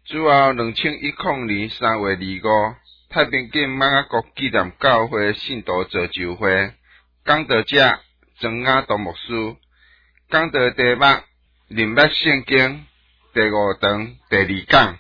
主后2010年3月25，太平境马雅国纪念教会信徒造就会讲道者庄雅道牧师，讲道题目认识圣经第5堂第2讲。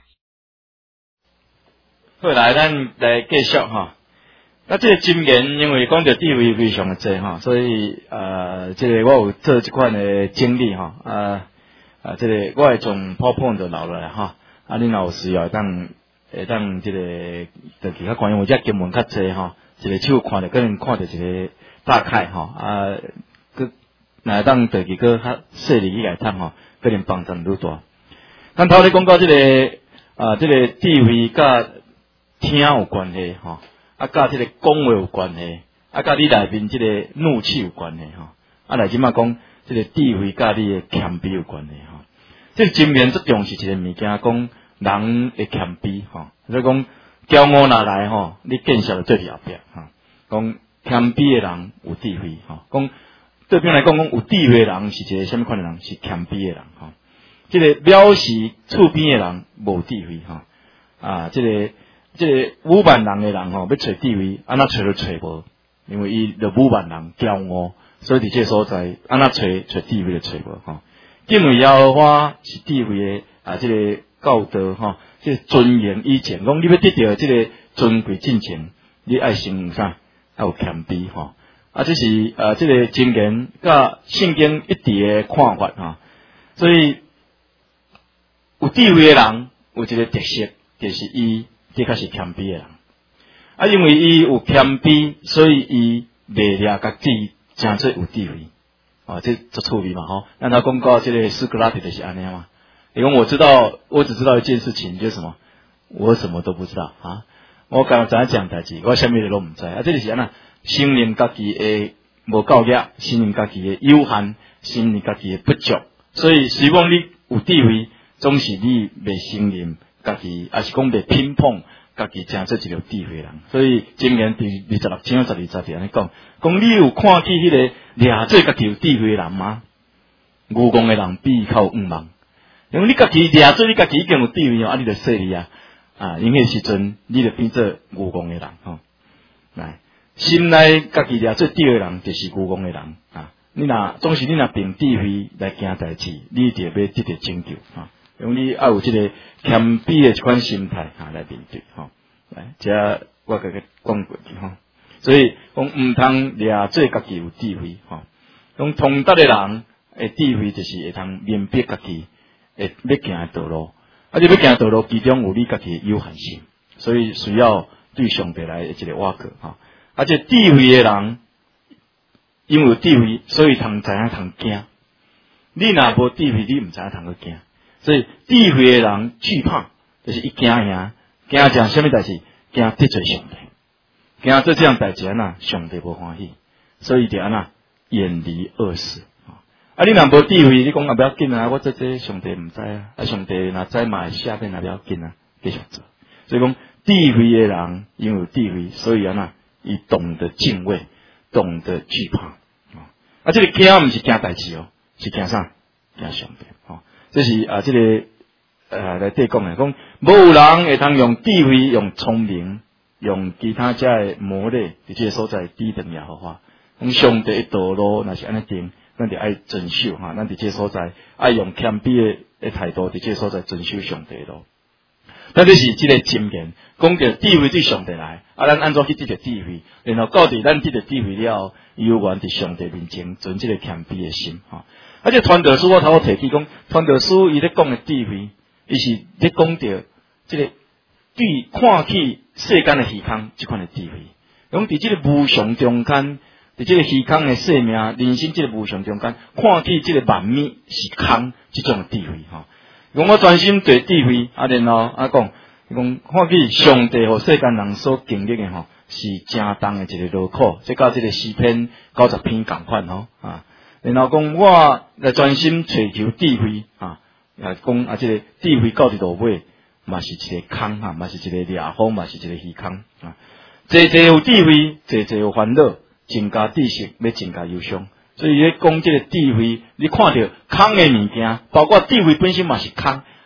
好，咱来继续哈。那这个箴言，因为讲到地位非常的多哈，所以这个我有做这款的经历哈，这个我会从 PowerPoint 就留落来哈，你若有需要当这个就其他关于我这经文较济哈，一个手看着可能看着一个大概哈，若当自己个较细腻来读哈，可能帮助愈大。咱头咧讲到这个这个地位甲听有关系哈。甲这个讲话有关系，甲你内面这个怒气有关系哈，来即马讲这个智慧甲你的谦卑有关系哈。这个箴言最重视一个物件，讲人的谦卑哈，所以讲骄傲若来吼，你见识就做伫后壁哈。讲谦卑的人有智慧哈，讲对边来讲，有智慧的人是一个什么款的人？是谦卑的人哈。这个藐视厝边的人无智慧哈，这个武万人的人吼，要找智慧，安怎找都找无，因为伊就武万人骄傲，所以伫这所在，安怎找智慧就找无吼。敬畏耶和华是智慧的这个教导吼，这个尊严以前，讲你要得到这个尊贵进前，你爱先有啥？要有谦卑吼。这是这个箴言甲圣经一致的看法哈。所以有智慧的人有一个特色，就是伊。这较是谦卑的人，因为伊有谦卑，所以伊袂掠家己真做有智慧，这足趣味嘛吼。咱他讲到这个苏格拉底就是安尼嘛，因为我只知道一件事情，就是什么，我什么都不知道啊。我刚才讲代志，我啥物事都唔知这就是安那，承认家己的无够格，承认家己的有限，承认家己的不足，所以希望你有智慧，总是你袂承认。家己也是讲袂偏碰，家己真做一个智慧人，所以箴言第26章12节安尼讲，你有看见迄个掠做家己有智慧的人吗？愚公的人比较冤枉，因为你家己掠做你家己已经有智慧你就说你因迄时阵你就变做愚公的人来，心内家己掠做智慧的人就是愚公的人你若总是你若凭智慧来行代志，你就要得到拯救因为你要有这个谦卑的一款心态来面对来，这我甲你讲过去所以讲唔通掠做家己有智慧讲通达的人的智慧就是会通明白家己要行的道路，你要行的道路其中有你家己的有限性，所以需要对上帝来一个挖掘这智慧的人，因为有智慧，所以通知影通惊。你若无智慧，你唔知影通去惊。所以智慧的人惧怕，就是一惊啥什么代志？惊得罪上帝，惊做这样代志上帝无欢喜，所以就安那远离恶事你若无智慧，你讲不要紧我这上帝唔知上帝若知嘛下边不要紧继续做。所以讲智慧的人因为有智慧，所以安那伊懂得敬畏，懂得惧怕这个惊唔是惊代志是惊啥？惊上帝这是这个来对讲的，讲无有人会通用智慧、用聪明、用其他遮的魔力，伫这个所在抵挡耶和华。讲上帝的道路若是安尼定，咱就爱遵守咱伫这个所在爱用谦卑的态度，伫这个所在遵守上帝的路。咱这是这个箴言，讲到智慧对上帝来，咱安怎去得到智慧？然后到底咱得到智慧了，有缘伫上帝面前存这个谦卑的心这传道书我头提起讲，传道书伊咧讲的智慧，伊是咧讲到这个对看起世间的虚空这款的智慧。讲伫这个无常中间，伫这个虚空的生命、人生这个无常中间，看起这个万物是空，这种的智慧讲我专心对智慧然后讲看起上帝和世间人所经历的是正重的一个劳苦，这甲这个诗篇90篇同款然后讲我来专心找求智慧讲这个智慧到伫落尾嘛是一个空嘛是一个掠风，嘛是一个虚空济济有智慧，济济有烦恼，增加知识要增加忧伤。所以咧讲这个智慧，你看到空的物件，包括智慧本身嘛是空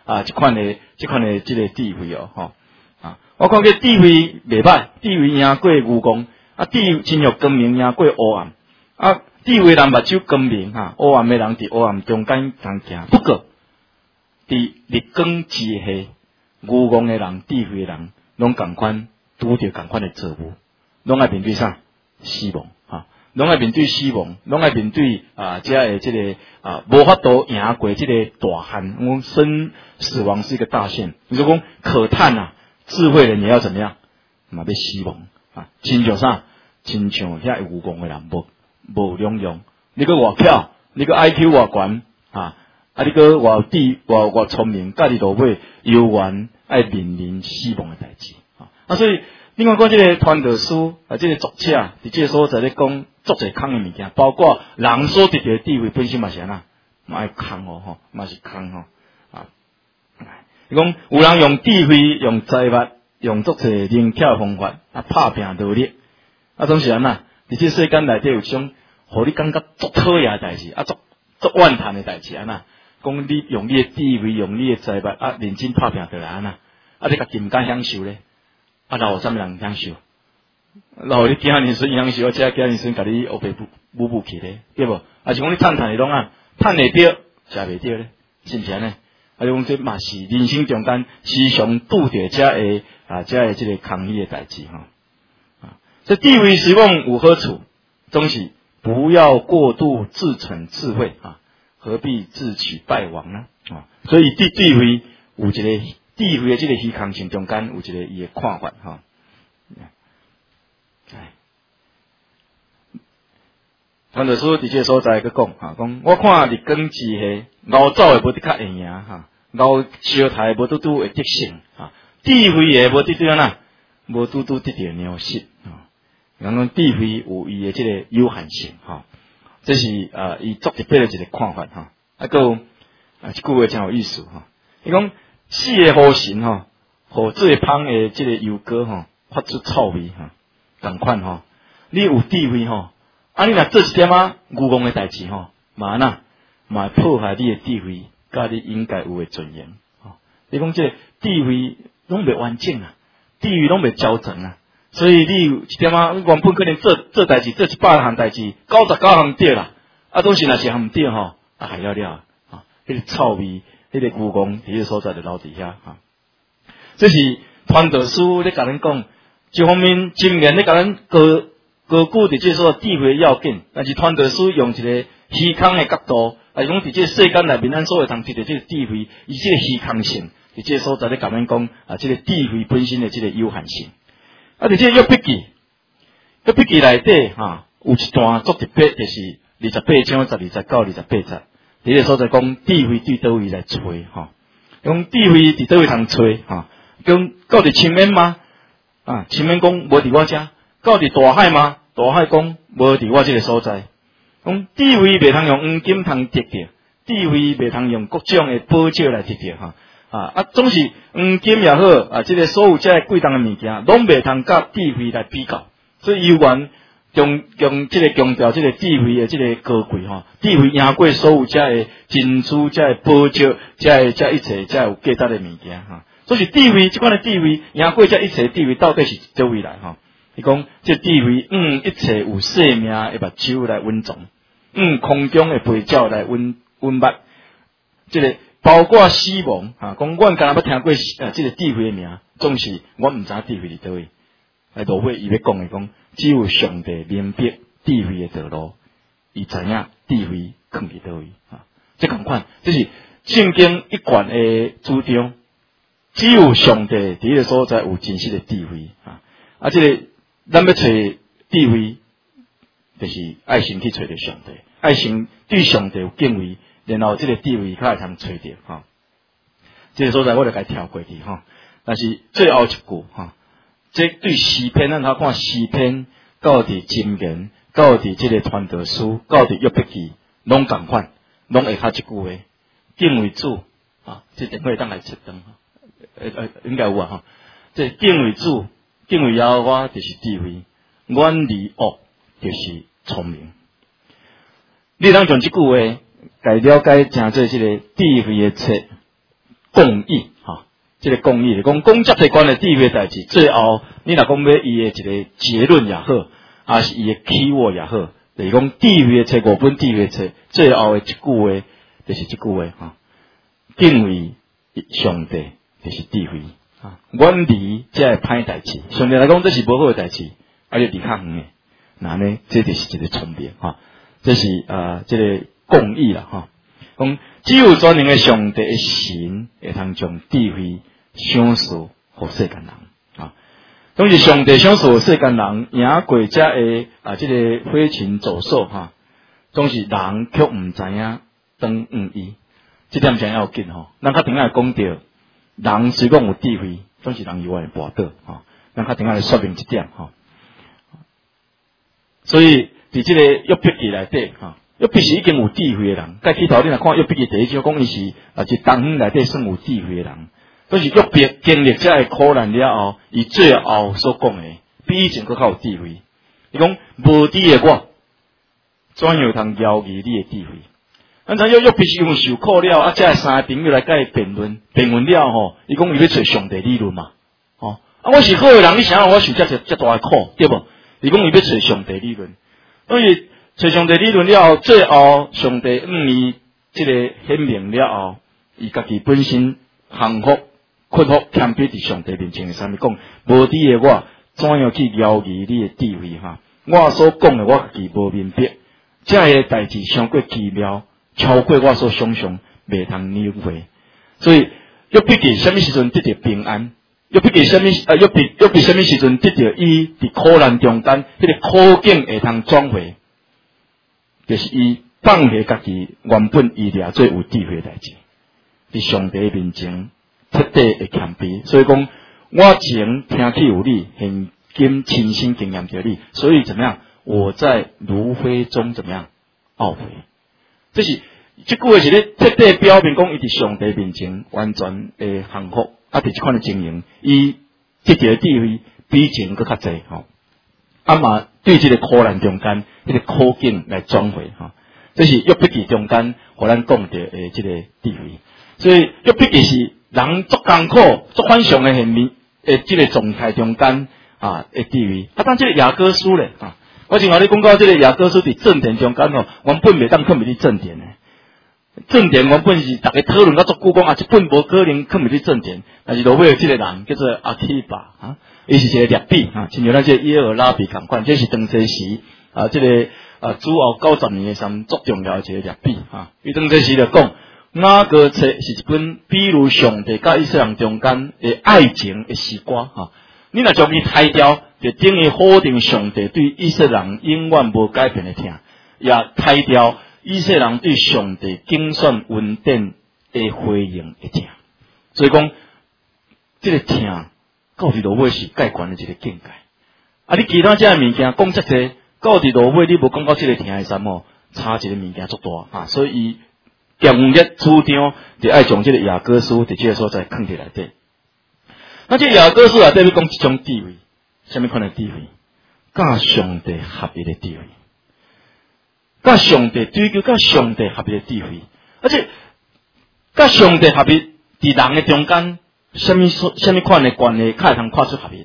这款的这个智慧哦，吼啊，我看这智慧袂歹，智慧赢过愚公，啊，智慧真有光明赢过黑暗，啊，智慧人目睭光明哈，黑暗的人伫黑暗中间通行，不过伫日光之下，愚公的人、智慧的人，拢共款拄着共款的错误，拢爱面对啥？死亡哈，拢爱面对死亡，拢爱面对遮的这个无法度赢过这个大限。我死亡是一个大限，你说讲可叹啊，智慧人也要怎么样？嘛要死亡啊！亲像啥？亲像遐愚公的人无两样。你个外巧，你个 IQ 外悬啊！你个外聪明，家己落尾有缘爱面临死亡的代志啊！所以另外讲这个传道书这个作者伫这个所在咧讲足侪空的物件，包括人所得到的智慧本身嘛是安那，嘛爱空哦吼，嘛是空吼啊！伊讲有人用智慧、用财物、用足侪灵巧方法拍拼努力，总是安那。伫这世间内底有一种，互你感觉足讨厌的代志，足怨叹的代志安那。讲你用你的智慧，用你的财物认真拍拼就来安那，你家己毋敢享受咧，留啥物人享受？留你囝儿孙享受，遮囝儿孙甲你黑白舞去咧，对无？是讲你趁的拢趁会着，食袂着咧，是毋是安尼？就讲这嘛是人生中间时常拄着遮的这个空虚的代志哈。这智慧使用有好处，总是不要过度自逞智慧啊。何必自取败亡呢？所以智慧有一个智慧的这个虚空性中间有一个伊的看法哈。传道书伫这个所在去讲讲我看日光之下，牛走的无得较会赢哈，牛烧台无拄会得胜啊，智慧的无安那，无得着鸟食啊。讲智慧有伊的这个有限性哈。这是伊作特别的一个看法哈，还有一句话真有意思哈。伊讲四个河神哈，和最芳的这个油膏哈，发出臭味哈，同款哈。你有智慧哈，你若做一点愚公的代志哈，嘛会破坏你的智慧，甲你应该有的尊严哈。你讲这个智慧拢袂完整啊，智慧拢袂交整啊。所以你有一点原本可能做代志做100项代志，99项对啦，都是若是项毋对吼，害了迄个臭味，迄个愚公伫个所在就留伫遐哈。这是传道书咧甲咱讲，一方面箴言咧甲咱高举伫这所智慧要紧，但是传道书用一个虚空的角度，讲伫这世间内面咱所会通得到这个智慧，以这个虚空性，伫这所在咧甲咱讲这个智慧本身的这个有限性。伫这约笔记内底有一段足特别，就是28章12到28节，伫个所在讲智慧对倒位来找讲智慧伫倒位通找讲到底深渊吗？深渊讲无伫我遮，到底大海吗？大海讲无伫我这个所在。讲智慧袂通用黄金通得到，智慧袂通用各种的宝石来得到总是黄金也好这个所有这贵重的物件，拢袂通甲智慧来比较。所以有缘用这个强调这个智慧的这个高贵智慧赢过所有这的珍珠、这的宝石、这一切这有价值的物件所以智慧这款的智慧赢过这一切的智慧，到底是倒位来伊讲这智慧一切有生命的目睭来温存，空中的飞鸟来温捌，这个。包括死亡讲阮敢若捌听过这个智慧的名，总是我毋知智慧伫倒位。落尾伊要讲的讲，只有上帝明白智慧的道路，伊知影智慧藏伫倒位这同款，这是圣经一贯的主张。只有上帝伫个所在有真实的智慧这个咱要找智慧，就是爱先去找着上帝，爱先对上帝有敬畏。然后这个智慧较会通找着这个所在我就该跳过去但是最后一句这对诗篇咱看诗篇，到伫箴言，到伫这个传道书，到伫约笔记，拢同款，拢会下一句话：敬畏主这电话当来切灯应该有这敬畏主，敬畏耶和华就是智慧，远离恶就是聪明。你当从这句话该了解真做这个智慧的册公义哈，这个公义，讲公职体关的地位代志，最后你若讲要伊的一个结论也好，还是伊的起我也好，就是讲地位册5本地位册最后的一句话，就是这句话哈，敬畏上帝就是智慧啊，远离这系歹代志，上帝来讲这是无好的代志，就离较远的，那呢，这就是一个聪明哈，这是这个公义啦哈。讲只有专营的上帝的神会通将智慧享受给世间人啊。当是上帝享受世间人赢过这个这个飞禽走兽哈，总是人却唔知影当伊，这点真要紧吼。咱较顶下讲到，人虽讲有智慧，总是人以外跋倒哈。咱较顶下来说明这点哈。所以伫这个约伯记内底哈。约伯是已经有智慧的人，介起头你若看约伯记第一章讲伊是一当远内底算有智慧的人，都是约伯经历这个苦难了后，伊最后所讲的比以前更较有智慧。伊讲无知的我，怎样通摇移你的智慧？咱知影约伯是因为受苦了，这三个朋友来甲伊辩论了吼，伊讲伊要找上帝理论嘛，我是好的人，你想我受这大的苦，对不？伊讲伊要找上帝理论，所以。找上帝理论了后，最后上帝伊这个显明了后，伊家己本身幸福、屈服、谦卑伫上帝面前，啥物讲？无知的我，怎样去了解你的智慧哈？我所讲的我家己无明白，这个代志上过奇妙，超过我所想象，袂通领会。所以约伯记什么时阵得到平安？约伯记什么？约伯什么时阵得到伊伫苦难中间，迄个苦境会通转回？就是伊放下家己原本伊俩最有智慧的代志，伫上帝面前彻底的谦卑。所以讲，我前听起有你，现今亲身经验着你，所以怎么样？我在炉灰中怎么样懊悔？这是这句话是咧彻底表明讲，伊伫上帝面前完全的幸福，伫这款的经营，伊得到智慧比前搁较济吼。嘛对这个苦难中间，这个苦境来转回哈，这是约伯记中间，互咱讲到这个智慧。所以约伯记是人足艰苦、足反常的现面这个状态中间的智慧。但这个雅各书咧我前下你讲到这个雅各书伫正殿中间原本袂当囥伫正殿的。正殿原本是大家讨论到足久讲这本无可能囥伫正殿，但是落尾这个人叫做阿基巴伊是一个劣币亲像咱这耶和拉比同款，这是当时这个主后90年的上足重要的一个劣币伊当时就讲，雅各册是一本比如上帝甲以色列人中间的爱情的诗歌你若将伊拆掉，就等于否定上帝对以色列人永远无改变的听，也拆掉以色列人对上帝竞选稳定的回应的听。所以讲，这个听。到伫落尾是介悬的一个境界。你其他这物件讲遮济，到伫落尾你无讲到这个听的什么，差一个物件足大所以伊强烈主张就爱将这个雅各书伫这个所在放伫内底。那这雅各书内底要讲一种智慧，什么款的智慧？甲上帝合一的智慧，甲上帝追求甲上帝合一的智慧，而且甲上帝合一伫人的中间。什么款的关系，较会通看出合一？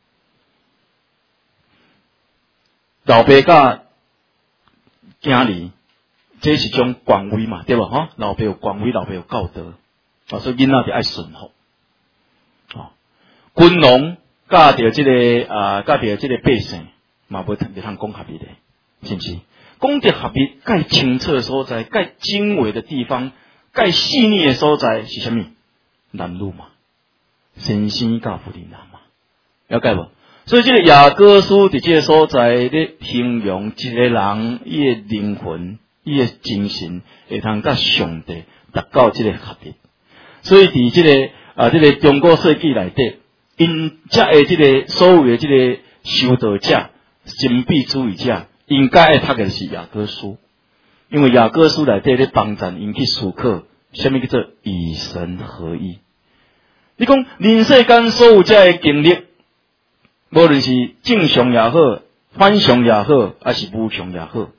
老爸甲囝儿，这是种权威嘛，对吧？老爸有权威，老爸有教德，所以囡仔就爱顺服。君王甲着这个甲着这个百姓，嘛袂通讲合一的，是不是？讲着合一，介清澈的所在，介精微的地方，介细腻的所在是什么？难路嘛。先生甲夫人嘛，了解无？所以这个雅各书伫这个所在咧形容一个人伊的灵魂、伊的精神会通甲上帝达到这个合一。所以伫这个这个中国世纪内底，因遮的这个所有的这个修道者、神秘主义者，应该爱读的是雅各书，因为雅各书内底咧帮助因去思考，什么叫做与神合一。你讲人世间所有这的经历，无论是正常也好、反常也好，还是无常也好，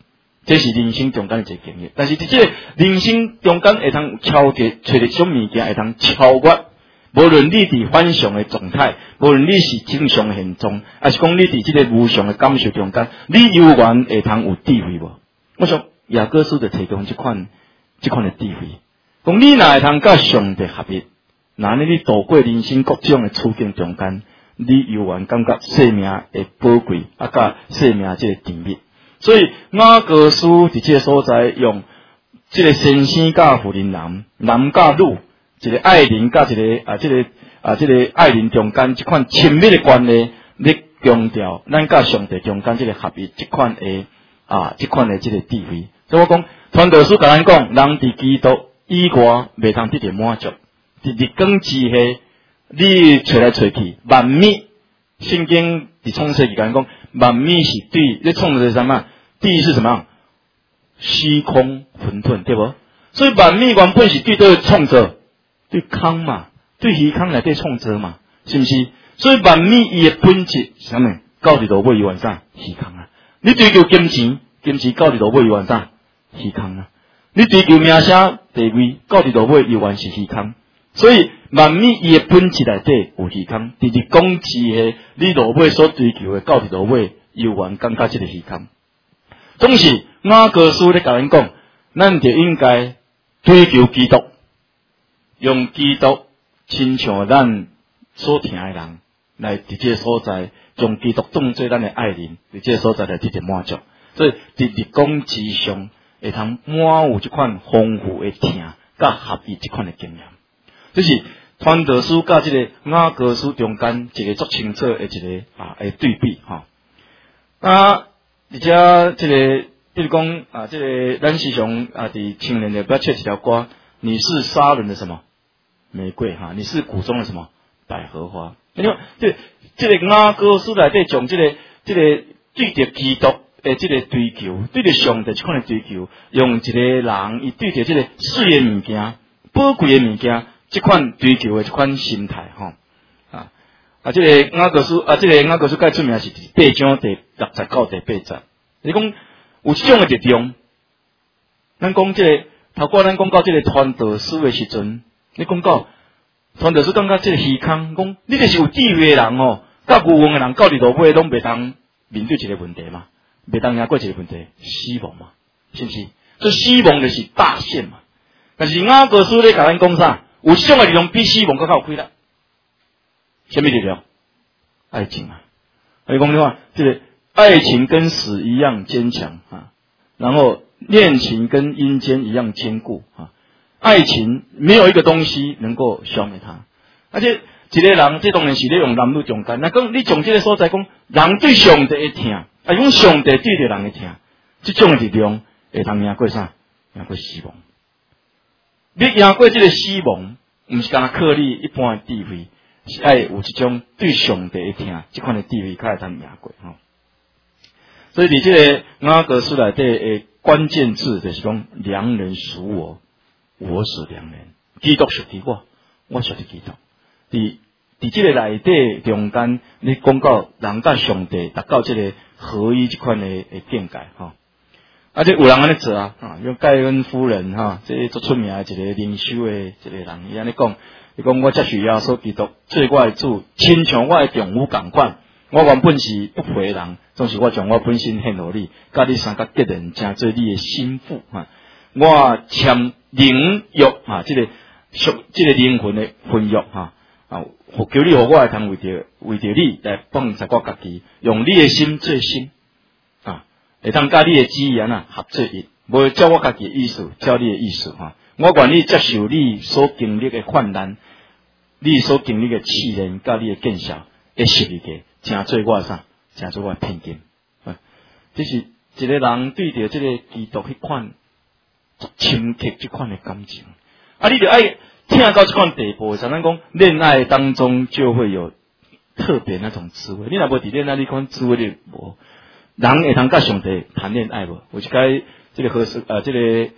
这是人生中间的一个经历。但是伫这个人生中间会通超越，找着种物件会通超越。无论你伫反常的状态，无论你是正常的现状，还是讲你伫这个无常的感受中间，你有缘会通有智慧无？我想雅各书就提供这款的智慧。讲你若会通甲上帝合一，那你度过人生各种的处境中间，你有缘感觉生命的宝贵，甲生命这个甜蜜。所以雅各书伫这个所在用这个先生甲妇人男甲女。一个爱人甲一个这个爱人中间这款亲密的关系，你强调咱甲上帝中间这个合一，这款的这个智慧。所以我讲，传道书甲咱讲，人伫基督以外袂通得到满足。伫日光之下，你找来找去，万米圣经伫创世纪甲咱讲，万米是对，你创造是什么？地是什么？虚空混沌，对不？所以万米原本是对倒创造。对空嘛，对虚空内底创造嘛，是毋是？所以万物伊的本质是啥物？到底落尾伊完啥？虚空啊！你追求金钱到底落尾伊完啥？虚空啊！你追求名声地位，到底落尾伊完是虚空。所以万物伊的本质内底有虚空，直直讲之下，你落尾所追求的到底落尾有完感觉即个虚空。总是雅各书咧甲咱讲，咱就应该追求基督。用基督亲像咱所听的人来伫这个所在，将基督当作咱的爱人，伫这个所在来得到满足。所以伫日光之上，会通满有这款丰富的听，甲合一这款的经验。这是传道书甲这个雅各书中间一个足清楚的一个的对比哈。而且这个比如讲这个咱时常伫青年的不要唱一条歌，你是沙伦的什么？玫瑰哈，你是谷中的什么百合花？因为这个雅各书内底将这个对着基督的这个追求，对着上帝这款的追求，用一个人伊对着这个水的物件、宝贵的物件，这款追求的这款心态哈这个雅各书这个雅各书介出名是8章第69第8节，你讲有这种的力量，咱讲这个头过咱讲到这个传道书的时阵。你讲到传道书感觉这个虚空，讲你就是有智慧的人甲有用的人，到底落尾拢袂当面对一个问题嘛，袂当赢过一个问题，死亡嘛，是不是？所以死亡就是大限嘛。但是雅各书咧甲咱讲啥？有这种的力量比死亡更较有力量。什么力量？爱情啊！你讲的话，这个爱情跟死一样坚强然后恋情跟阴间一样坚固爱情没有一个东西能够消灭它，而且一个人，这当然是咧用男女中间。那讲你从这个所在讲，人对上帝的听，用上帝对着人的听，这种的力量会通赢过啥？赢过死亡。你赢过这个死亡，唔是干靠你一般的智慧，是爱有这种对上帝的听，这款的智慧才会通赢过所以伫这个雅各书内底的关键字就是讲，良人属我。我是良人，基督属于我属于基督。伫这个内底中间，你讲到人甲上帝达到这个合一这款的境界这有人安尼做用盖恩夫人这足出名的一个灵修的一个人，伊安尼讲，伊讲我接受耶稣基督做我的主，亲像我的丈夫共款。我原本是不配的人，总是我将我本身献互你，甲你三角结连，成做你的心腹我签灵约这个灵魂的婚约求你互我会通为着你来帮助我家己，用你的心做心会通甲你的旨意合作一，无照我家己的意思，照你的意思我愿意接受你所经历的患难，你所经历的试炼，甲你的见效的实力嘅，成做我啥？成做我的偏见这是一个人对着这个基督迄款深刻这款的感情你就爱听到这款地步，常常讲恋爱当中就会有特别那种滋味。你若无伫恋爱，你款滋味你无。人会通甲上帝谈恋爱无？有一解这个这个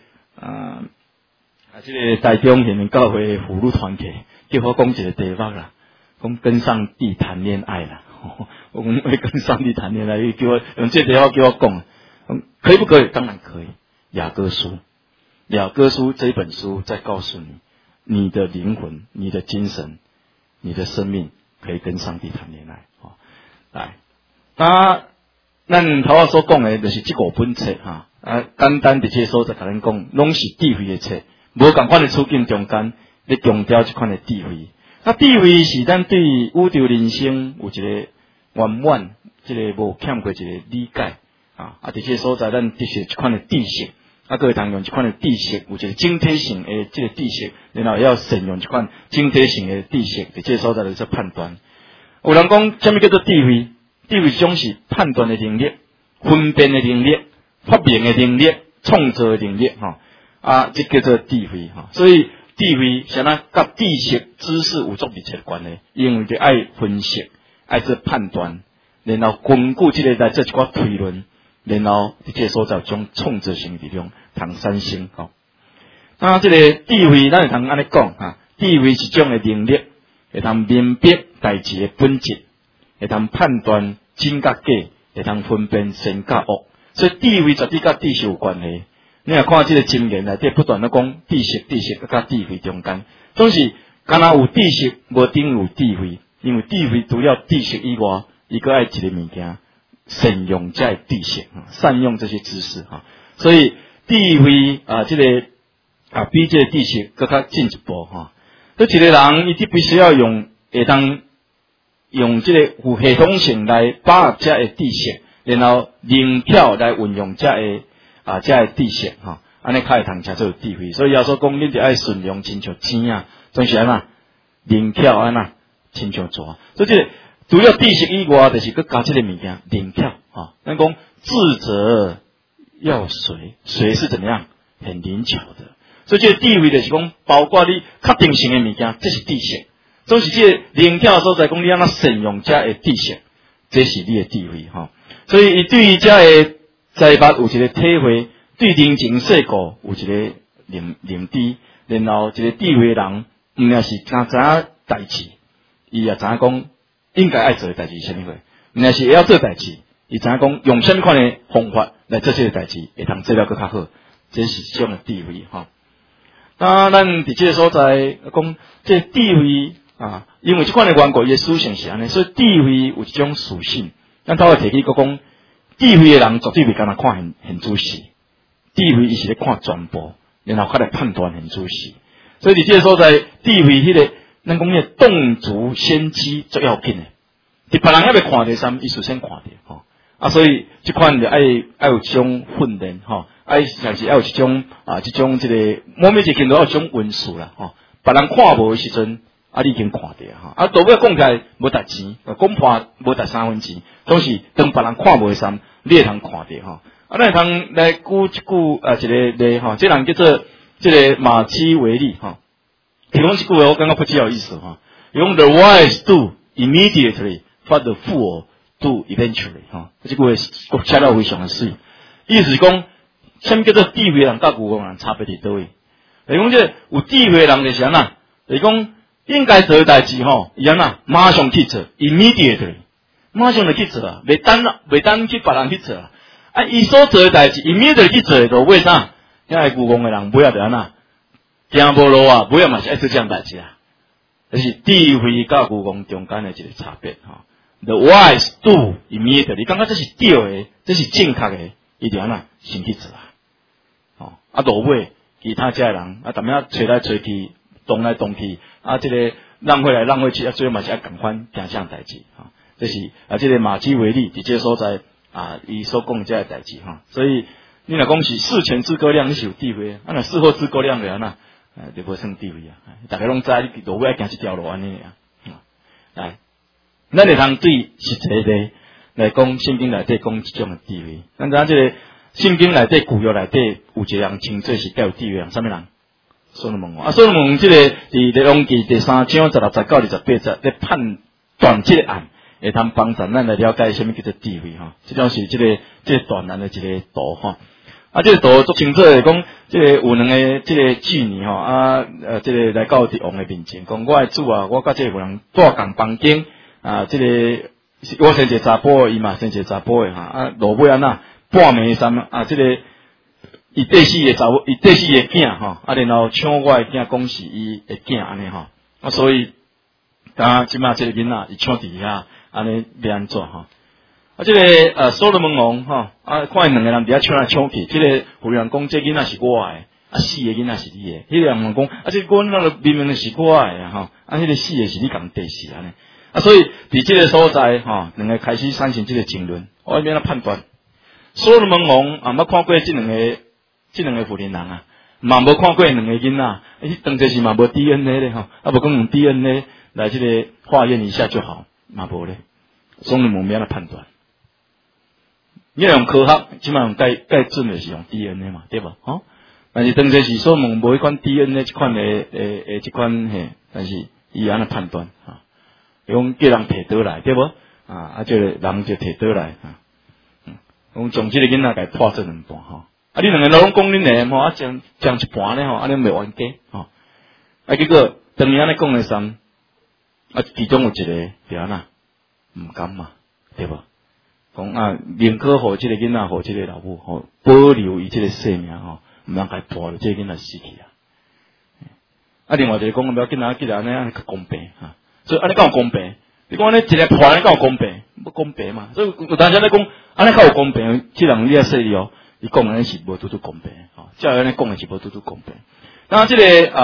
台中现面教会妇女团体叫我讲一个题目啦，讲跟上帝谈恋爱啦。我讲要跟上帝谈恋爱，叫我用这题目叫我讲可以不可以？当然可以。雅歌书这一本书在告诉你，你的灵魂、你的精神、你的生命可以跟上帝谈恋爱。来，咱头下所讲的就是这5本册简单直接说在甲咱讲，拢是智慧的册，无共款的处境中间，你强调这款的智慧。智慧是咱对宇宙人生有一个圆满，这个无欠过一个理解直接所在咱的确这款的知识，各位通用这款的知识，有一个整体性的这个知识，然后要善用这款整体性的知识，直接所在来做判断。有人讲，什么叫做智慧？智慧种是判断的能力、分辨的能力、发明的能力、创造的能力这叫做智慧所以智慧是哪甲知识、知识有足密切关系，因为你爱分析、爱做判断，然后根据这个来做一寡推论，然后这个所在种创造性力量通产生这个智慧，咱会通安尼讲智慧是一种的能力，会通明白代志的本质，会通判断真甲假，会通分辨善甲恶，所以智慧绝对甲知识有关系。你若看这个箴言内底不断的讲知识甲智慧中间，总是敢若有知识，无等于有智慧，因为智慧除了知识以外，伊搁爱一个物件，善用这知识，善用这些知识所以智慧这个比这个知识搁较进一步一个人伊必须要会当用这个有系统性来把握这个知识，然后灵巧来运用这个这个知识安尼较会通才做智慧。所以要说讲，你就爱顺用亲像钱总是安那灵巧亲像蛇。所以这个除了知识以外，就是搁加这个物件灵巧咱讲智者要随是怎么样很灵巧的。所以这个智慧就是讲，包括你确定性的物件，这是知识。总是这个灵巧所在讲，你安那善用这个知识，这是你的智慧所以伊对于这个财物有一个体会，对人情世故有一个认知，然后一个智慧人，毋仅是知影代志，伊也知影讲应该爱做的代志是啥物货，毋仅是会晓做代志，伊知影讲用什么款的方法来做这个代志，会通做了更较好，这是这种的智慧咱伫这个所在讲，这智慧因为这款的缘故，伊的属性是安尼，所以智慧有一种属性。咱头下提起讲，智慧的人绝对袂干那看很仔细，智慧伊是咧看全部，然后较来判断很仔细。所以伫这个所在，智慧迄个咱讲迄个洞烛先机最要紧的，伫别人还未看着啥，伊事先看着所以这款就爱有这种训练像是爱有一种这种这个每一件都要有种温数啦别人看无的时阵你已经看着大尾讲起来无值钱，讲破无值3分钱，总是当别人看无的衫，你会通看着咱会通来举一句一个例这人叫做这个马基维利提供一句话，我感觉不只有意思用 The wise do immediately, but the fool do eventually 这句话国写了非常的水，意思是讲什么叫做智慧人甲愚妄人差别伫倒位？就是讲这有智慧人就是安那，就是讲应该做的代志伊安那马上去做 ，immediately 马上就去做袂等去别人去做伊所做的代志 immediately 去做就为啥？因为愚妄的人尾仔就安那行无路尾仔嘛是爱做这样代志就是智慧甲愚妄中间的一个差别The wise do immediately， 感觉这是对的，这是正确的，伊就安那先去做落尾其他这人逐摆找来找去，动来动去这个浪费来浪费去，最后嘛是爱共款行这样代志这是这个马基维利伫这所在伊所讲这个代志所以你若讲是事前诸葛亮，你是有智慧若事后诸葛亮就安那就无算智慧大家拢知你落尾行这条路安尼来，咱会通对实际的来讲，圣经内底讲这种的智慧。咱知影这个圣经内底旧约内底有一个人称作是较有智慧人，啥物人？所罗门所罗门这个伫列王记第3章16节到28节咧判断这个案，会通帮助咱来了解什么叫做智慧这种是这个断案的一个图这个图作清楚的讲，这个有两个这个妓女这个来到伫王的面前，讲我的主我甲这个人住共房间这个我生一个查甫的，伊嘛生一个查甫的落尾安那半暝3啊，这个伊第四个查某，伊第四个囝吼，啊，然后抢我的囝讲是伊的囝安尼吼，啊，所以当即马这个囡仔伊抢伫遐，安尼要安怎吼？啊，这个所罗门王吼，啊，看伊两个人伫遐抢来抢去，这个妇人讲这囡仔是我的，啊，死的囡仔是你的，迄个人讲，啊，这我那个明明是我的啊吼，啊，迄个死的是你共第四安尼，啊，所以伫这个所在吼，两个开始产生这个争论，我要安怎判断？所罗门王啊，捌看过这两个妇人人啊，嘛无看过两个囡仔，伊当作是嘛无 DNA 咧吼，啊无讲用 DNA 来这个化验一下就好，嘛无咧，所以我们要来判断。你用科学，即码用介准的是用 DNA 嘛，对吧？吼，但是当作是所问无迄款 DNA 这款的这款嘿，但是伊安尼判断啊，用叫人摕倒来，对不？啊，这个人就摕倒来啊，讲将这个囡仔给破做两半吼。啊！你两个拢讲恁个吼，啊将一半咧吼，安尼袂冤家吼。啊，结果当年安尼讲诶时，啊，其中有一个就安那毋甘嘛，对无？讲啊，宁可互即个囡仔，互即个老母吼，保留伊即个性命吼，毋通甲破了，即个囡仔死去啊。啊，另外一个讲不要紧啊，既然安尼较公平哈，所以安尼敢有公平？你讲安尼一个破安尼敢有公平？不公平嘛。所以有当时咧讲安尼较有公平，即人你也说哩哦。伊讲安尼是无拄拄公平，吼，照安尼讲诶是无拄拄公平。当然，这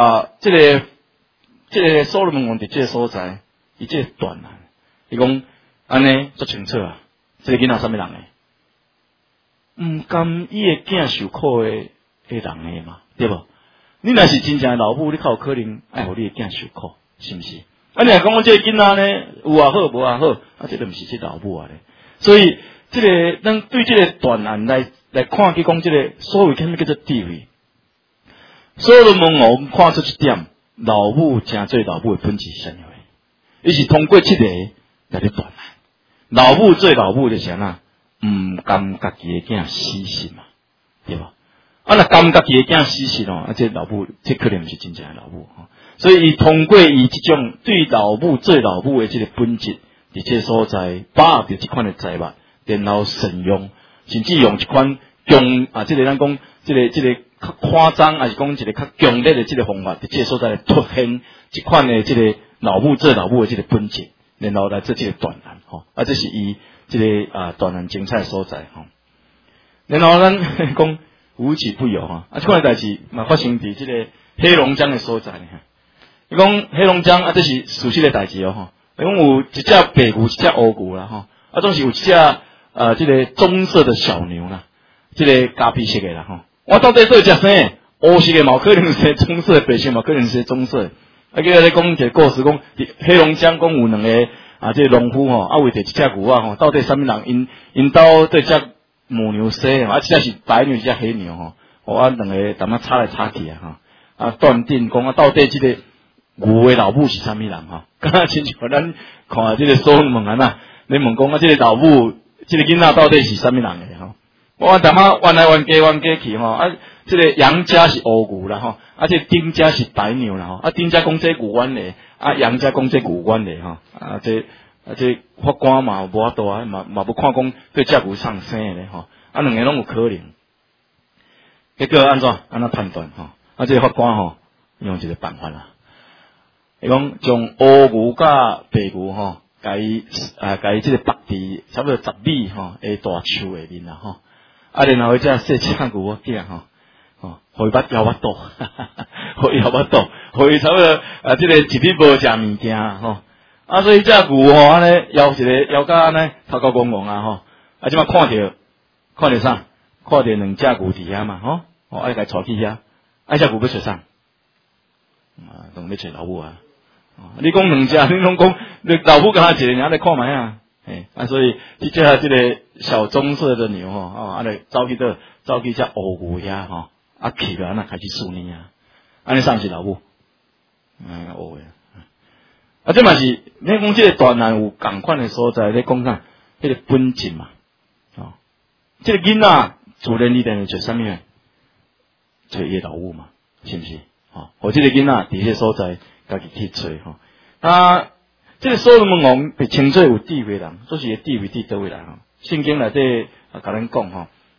个所罗门王伫这个所在，伊这个断啊，伊讲安尼足清楚啊，这个囡仔啥物人诶？毋甘伊诶囝受苦诶人诶嘛，对无？你若是真正诶老母，你较有可能爱互你诶囝受苦，是毋是？啊，你若讲我这个囡仔呢，有也好，无也好，啊，这个毋是这老母啊咧。所以，这个咱对这个断案来看去讲，这个所谓叫咩叫做地位。所罗门王看出一点，老母真做老母的本质是啥物？伊是通过这个来咧断案。老母做老母就是安那，毋甘家己的囝死心嘛，对吧？啊，若甘家己的囝死心哦，啊，这老母这可能毋是真正的老母吼。所以伊通过伊这种对老母做老母的这个本质，伫这所在把握着这款的财物，然后善用。甚至用一款强啊，这个咱讲，这个较夸张，还是讲一个较强烈的这个方法，伫这个所在凸显一款的这个老母做老母的这个本质，然后来做这个断案吼，啊，这是伊这个断案精彩所在吼。然后咱讲无奇不有哈，啊，这款代志嘛发生伫这个黑龙江的所在呢。伊讲黑龙江啊，这是属实的代志哦吼。伊讲有一只白牛，一只乌牛啦吼，啊，总是有一只。这个棕色的小牛啦，这个咖啡色的啦吼，我到底做食啥？乌色的嘛可能是棕色的，白色嘛可能是棕色的。啊，叫咧讲一个故事，讲黑龙江讲有两个这个农夫吼，啊为着一只牛啊吼，到底啥物人因兜对只母牛生啊，一只是白牛，一只黑牛吼，啊两个淡仔吵来吵去啊吼，啊断定讲啊到底这个牛的老母是啥物人吼？刚刚亲像咱看这个所罗门啊呐，你问讲啊这个老母。这个囡仔到底是啥物人诶吼？我淡仔弯来弯家去吼，啊，这个杨家是乌牛啦吼，啊，这丁家是白牛啦吼，啊，丁家讲这牛丸诶，啊，杨家讲这牛丸诶吼，啊，这法官嘛无法度啊，嘛无看讲对这牛上生诶吼，啊，两个拢有可能。结果安怎判断吼？啊，这个法官吼用一个办法啦，伊讲将乌牛甲白牛吼。甲伊即个绑伫差不多10米吼，诶大树下面啦吼，啊然后只细只牛仔囝吼，互伊捌肚，互伊捌肚，互伊差不多即个一日无食物件吼，啊所以只牛吼安尼摇甲安尼头高光光啊吼，啊即马看着啥？看着两只牛伫遐嘛吼，啊甲带去遐，啊只牛要找啥？啊，当要找老母啊。你讲两只，你拢讲，你老母跟他一个人来看卖啊，所以即只个小棕色的牛吼，来走去只乌牛遐吼，啊去了安那开始数年啊，安尼算是老母，乌诶，啊这嘛是，你讲这个断案有共款的所在，你讲啥？迄个本质嘛，这个囡仔自然你等于做啥物？做伊老母嘛，是不是？我这个囡仔伫迄个所在。家己去找吼，啊，这个所罗门王被称作有地位人，都是地位伫倒位人吼。圣经内底甲咱讲吼，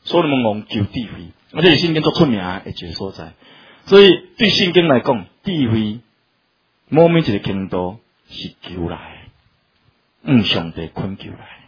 所罗门王求智慧，而且圣经足出名的一个所在。所以对圣经来讲，智慧某每一个程度是求来的，上帝困求来。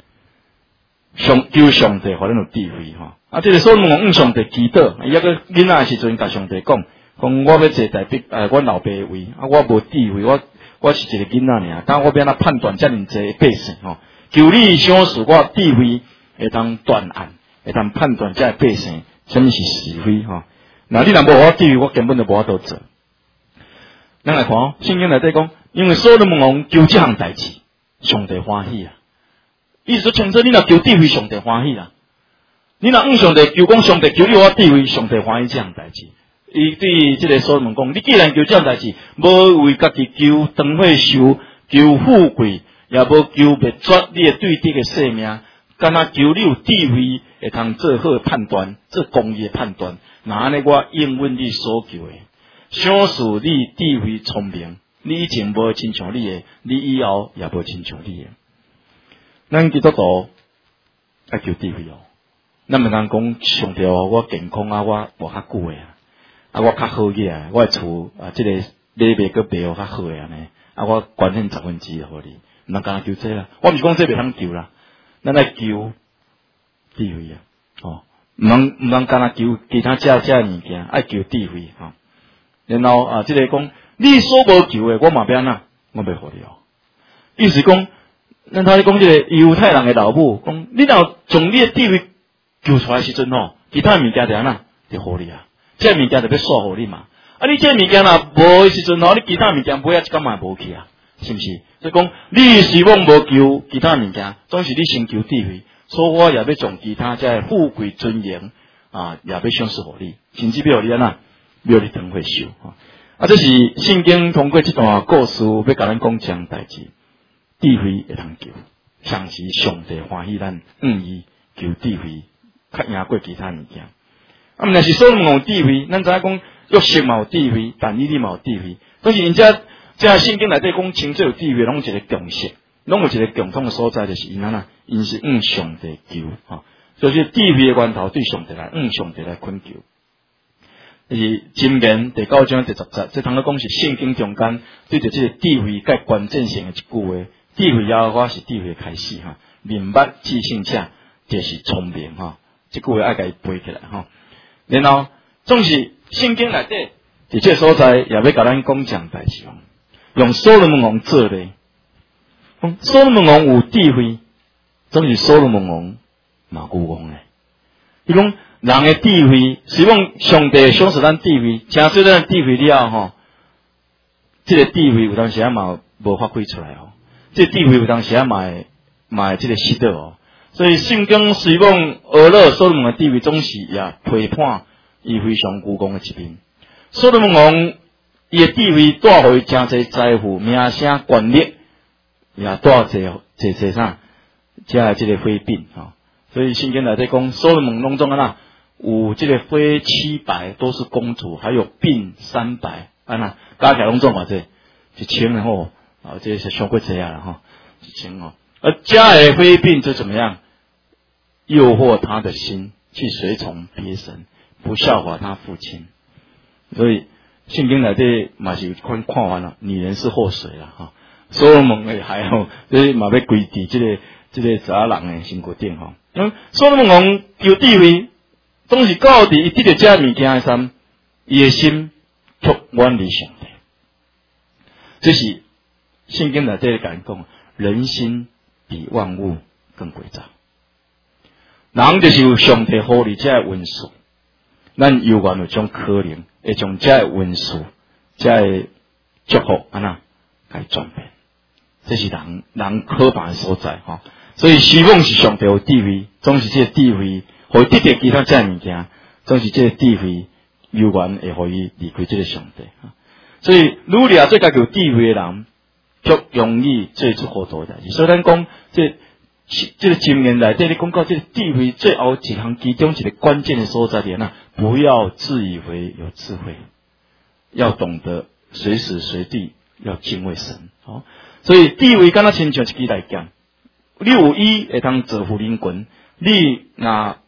求上帝，互咱有智慧吼。这个所罗门王上帝祈祷，伊个囡仔的时阵，甲上帝讲我要坐台北阮老爸的位，我无智慧，我是一个囡仔尔，但我要哪判断遮尔济百姓吼？求你赏赐我智慧，会当断案，会当判断遮百姓什么是是非吼。那你若无我智慧，我根本就无法度做。咱来看圣经内底讲，因为所罗门王求这项代志，上帝欢喜啊。意思说，像说你若求智慧，上帝欢喜啦。你若上帝求讲，上帝求你我智慧，上帝欢喜这样代志。伊对这个所罗门讲，你既然求这样代志，无为家己求长岁寿、求富贵，也无求灭绝你的对敌的性命，干那求你有智慧，会通做好判断，做公义的判断。那安尼，我应允你所求的，赏赐你智慧聪明。你以前无亲像你的，你以后也无亲像你的。咱基督徒要求智慧哦，咱毋通讲上帝哦，我健康啊，我活较久诶我较好个我诶厝即个买卖个卖哦较好诶安尼，我捐献1/10互你，毋通干求这啦。我毋是讲这袂通求啦，咱来求智慧毋通干求其他遮物件，爱求智慧然后即个讲你所无求诶，我嘛要安怎，我袂互你哦。意思讲。咱头咧讲即个犹太人诶老母，讲你若从你诶智慧求出来时阵其他物件就安怎就互你啊，这物件就要煞互你嘛。你这物件若无诶时阵你其他物件买一竿嘛无去啊，是毋是？所以讲你希望无求其他物件，总是你先求智慧，所以我也要从其他遮诶富贵尊严也要赏赐互你，甚至要互你安怎，要你长岁寿这是圣经通过这段故事要甲咱讲这样代志。智慧会通求，常时上帝欢喜咱伊求智慧，较赢过其他物件。若是所罗门王智慧，咱知影讲约瑟嘛有智慧，但以理嘛有智慧，但是人家圣经内底讲清楚有智慧，拢有一个共识，拢有一个共通的所在，就是因因是上帝求所以智慧的源头对上帝来，上帝来恳求。就是箴言第9章第10节，这通咧讲是圣经中间对着这个智慧甲关键性的一句话。智慧也我是智慧的开始明白智性者就是聪明这句话爱甲伊背起来然后总是圣经内底伫这所在也要甲咱讲讲代志用所罗门王做咧，所罗门王有智慧，总是所罗门王嘛有王咧。伊讲人的智慧，希望上帝赏赐咱智慧，诚说咱智慧了这个智慧有当时嘛无发挥出来这智慧有当时嘛会这个失掉所以圣经希望俄勒所罗门的智慧总是也批判伊非常孤光的一面。所罗门王伊的智慧带互伊诚侪财富、名声、权力，也带侪啥，遮这个妃嫔所以圣经内底讲，所罗门拢总安那有这个妃700都是公主，还有嫔300，安那加起来拢总偌济，1000然这是上过济啦1000而家的妃嫔就怎么样，诱惑他的心去随从别神，不效法他父亲。所以圣经内底嘛是有看法啦，女人是祸水啦所罗门的还好，所以嘛要归伫这个查人的身躯顶所罗门王有智慧，总是到底伊得着这物件的时，伊的心却远离上帝。这是圣经内底甲人讲，人心比万物更诡诈。人就是有上帝互你这文书，咱犹原有种可能会将这文书、这祝福安那来转变。这是人可怕的所在所以希望是上帝有智慧，总是这个智慧互得到其他这物件，总是这个智慧犹原会互伊离开这个上帝所以努力做家己有智慧的人，却容易做出糊涂的代志。所以咱讲这个箴言内底咧讲到这个智慧最后一项其中一个关键的所在点不要自以为有智慧，要懂得随时随地要敬畏神所以智慧敢若亲像一支利剑，你有伊会通造福人群，你若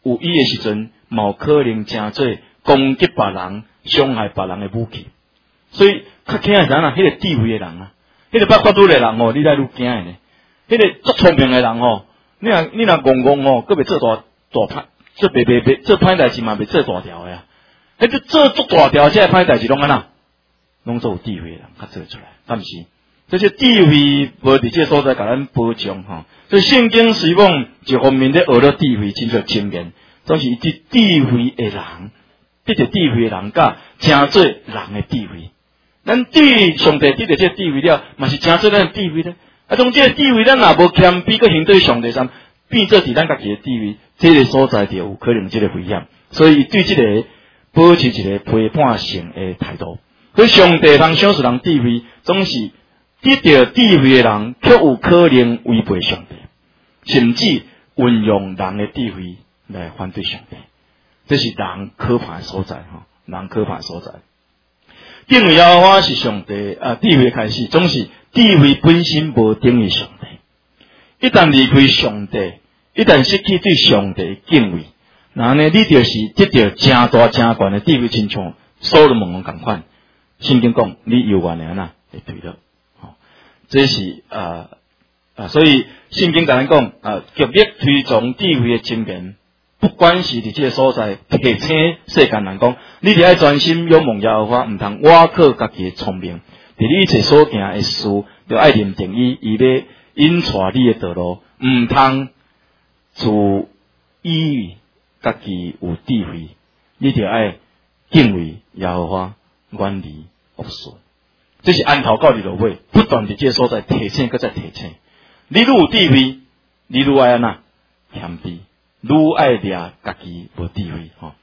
有伊诶时阵，嘛有可能成做攻击别人、伤害别人诶武器。所以较惊诶人啊，迄个智慧诶人啊，迄个捌法度诶人哦，你来愈惊诶呢。迄个足聪明诶人哦，你若戆戆哦，佫袂做大歹，做做歹代志嘛，袂做大条诶啊。迄个做足大条，这歹代志拢安那，拢做有智慧诶人较做出来，敢毋是？这些智慧无伫这所在，甲咱保障吼。所以圣经希望一方面咧学了智慧，真做经验，总是对智慧诶人，得着智慧诶人，甲真做人诶智慧。咱对上帝得着这智慧了，嘛是真做咱诶智慧咧。啊，从这智慧，咱若无谦卑，佮行对上帝上，变做伫咱家己诶智慧，这个所在就有可能这个危险。所以对这个保持一个陪伴性诶态度。所以上帝通赏赐人智慧，总是得着智慧诶人，却有可能违背上帝，甚至运用人诶智慧来反对上帝。这是人可怕诶所在吼，人可怕诶所在。敬畏耶和华是上帝智慧开始，总是智慧本身无等于上帝。一旦离开上帝，一旦失去对上帝的敬畏，那呢，你就是得到真大真悬的智慧，亲像所罗门王同款。圣经讲，你有完了呐，会对了。这是所以圣经甲咱讲极力推崇智慧的经验。不管是伫这个所在提醒世间人讲，你得爱专心仰望耶和华，毋通倚靠家己的聪明。伫你一切所行的事，就爱认定伊要引带你的道路，毋通自以为家己有智慧。你得爱敬畏耶和华，远离恶事。这是安头到日落尾，不断伫这个所在提醒，搁再提醒。你愈有智慧，你愈爱安那谦卑。愈爱掠家己无智慧吼。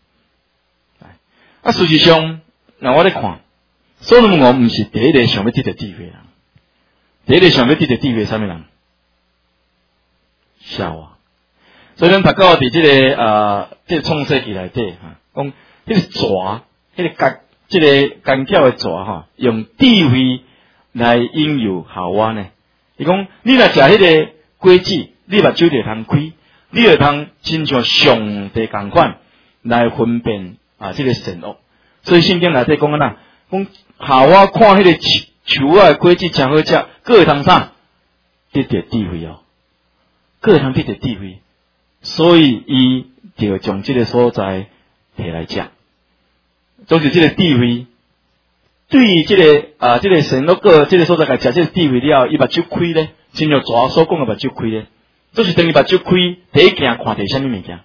事实上，我咧看，所罗门王毋是第一个想要得到智慧人，第一个想要得到智慧啥物人？夏娃。所以咱读到伫这个创世纪内底讲迄个蛇，这个干巧的蛇用智慧来引诱夏娃呢。伊讲，你若食迄个果子，你目睭就通开。你会通亲像上帝同款来分辨这个善恶，所以圣经内底讲讲夏娃看迄个树仔的果子真好食，佫会通啥？得到智慧哦，佫会通得到智慧，所以伊就将这个所在摕来食，就是这个智慧。对于这个善恶个这个所在来食这个智慧了，伊目睭开咧，亲像蛇所讲的目睭开咧。就是等于目睭开，第一件看第啥物物件？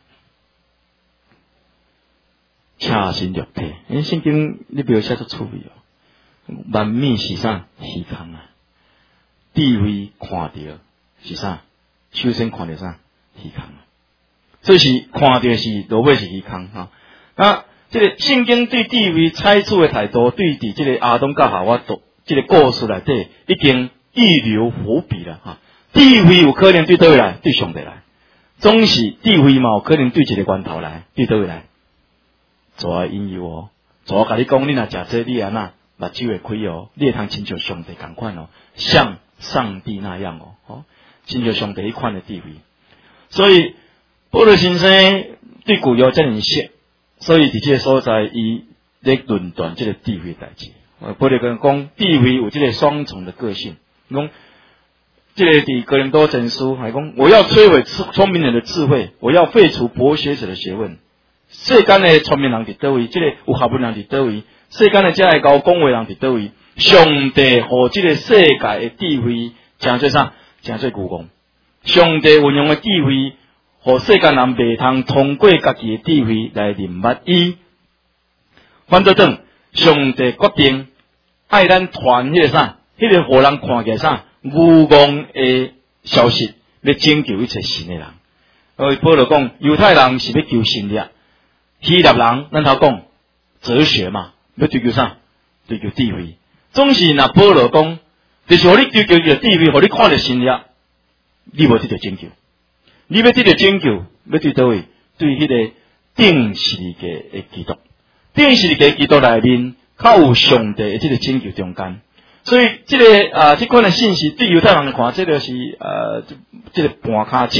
恰心肉体。因圣经你描写出趣味哦。万物是啥？虚空啊。智慧看到是啥？首先看到啥？虚空啊。所以是看到是落尾是虚空哈。这个圣经对智慧采取的态度，对伫这个亚当甲夏娃这个故事内底已经预留伏笔了哈。智慧有可能对叨位来？对上帝来。总是智慧嘛有可能对一个源头来，对叨位来？蛇引诱哦，蛇甲你讲，你若食这你安那目睭会开哦，你会通亲像上帝同款哦，像上帝那样哦，亲像上帝一款的智慧。所以保罗先生对旧约遮尔熟，所以伫这个所在伊咧论断这个智慧代志。保罗跟讲智慧有这个双重的个性，讲。这个伫哥林多前书还讲，我要摧毁聪明人的智慧，我要废除博学者的学问。世间的聪明人伫叨位？这个有学问人伫叨位？世间的这个高讲话人伫叨位？上帝和这个世界的智慧，真做啥？真做牛讲。上帝运用的智慧，和世间人袂通通过家己的智慧来认捌伊。反倒等，上帝决定爱咱传迄个啥？迄个互人看起来啥？牛讲的消息，要拯救一切神的人。保罗讲，犹太人是要求神的，希腊人咱头讲哲学嘛，要追求啥？追求智慧。总是若保罗讲，就是互你追求着智慧，互你看着神的，你无得到拯救。你要得到拯救，要对叨位？对迄个定时的基督，定时的基督内面，较有上帝的这个拯救中间。所以这款的信息对犹太人来看，这个是这个半卡笑，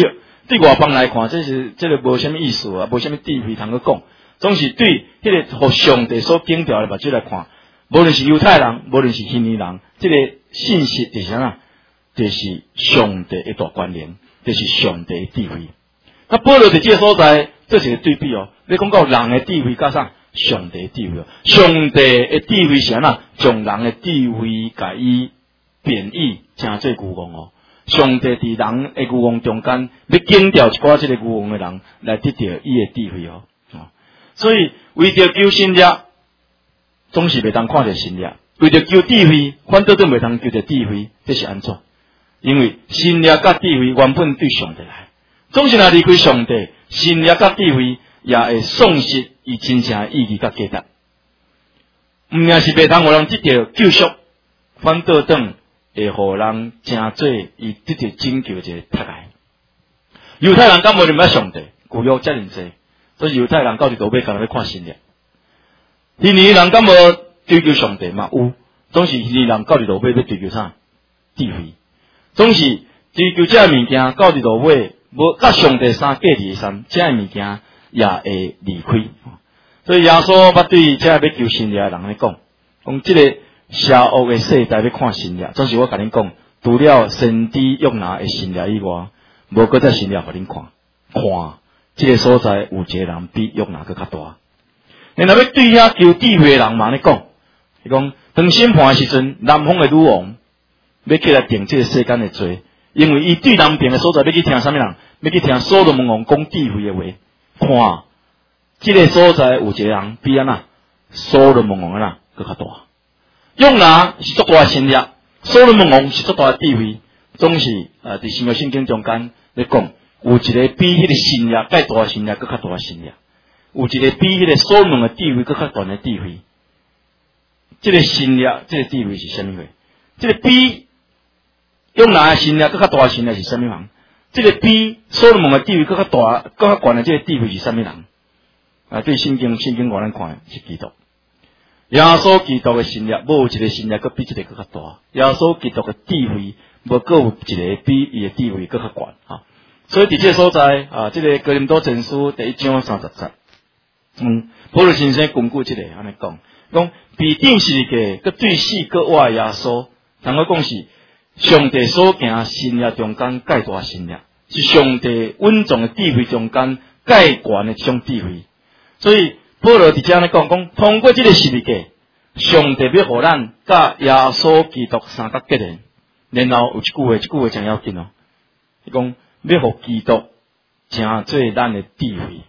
对外邦来看，这个无什么意思啊，无什么地位通去讲，总是对迄个互上帝所敬调的目睭来看，无论是犹太人，无论是希尼人，这个信息就是啥啊？就是上帝的大关联，就是上帝的地位。那保罗伫这个所在，这是个对比哦。你讲到人的地位加上上帝的地位，上帝的地位是安怎？将人的地位甲伊贬义，成做愚妄哦。上帝伫人的愚妄中间，要警掉一寡这个愚妄的人，来得到伊的地位哦。所以为着求神力，总是袂当看着神力；为着求地位，反倒都袂当求着地位，这是安怎？因为神力甲地位原本对上帝来，总是若离开上帝，神力甲地位也会丧失伊真正的意义甲价值。毋仅是袂当互人得到救赎，反倒等会互人真做伊得到拯救的一个脱害。犹太人敢无认捌上帝，旧约遮尔济，所以犹太人到伫倒尾干那要看神力。希尼人敢无追求上帝嘛？有，总是希尼人到伫倒尾要追求啥？地位。总是追求这物件，到伫落尾，无甲上帝相隔离的这物件也会离开。所以耶稣捌对这要求神力的人来讲，这个邪恶的世代要看神力，总是我甲恁讲，除了先知约拿的神力以外，无搁再神力互恁看。看这个所在有一个人比约拿搁较大。然后要对遐求地位的人嘛，咧讲，伊讲当审判的时阵，南方的女王。要起来定这个世间的罪，因为伊对南边的所在要去听啥物人？要去听所罗门王讲智慧的话。看，这个所在有一个人比安那所罗门王安那搁较大。约拿是足大的神力，所罗门王是足大的智慧。总是伫新约圣经中间咧讲，有一个比迄个神力介大的神力搁较大的神力，有一个比迄个所罗门的智慧搁较大的智慧。这个神力，这个智慧是啥物货？这个比约拿的神力搁较大的神力是啥物人？这个比所罗门的智慧搁较大、搁较悬的这个智慧是啥物人？对圣经我咱看是基督。耶稣基督的神力，无有一个神力搁比这个搁较大。耶稣基督的智慧，无搁有一个比伊的智慧搁较悬哈。所以伫这个所在这个哥林多前书第1章30节，保罗先生根据这个安尼讲比顶是一个搁对死搁活的耶稣，通我讲是。上帝所行神力中间介大神力，是上帝稳重的智慧中间介悬的这种智慧。所以保罗伫遮咧讲，通过这个十字架，上帝要互咱甲耶稣基督三角结连。然后有一句话真要紧哦，伊讲要互基督成做咱的智慧。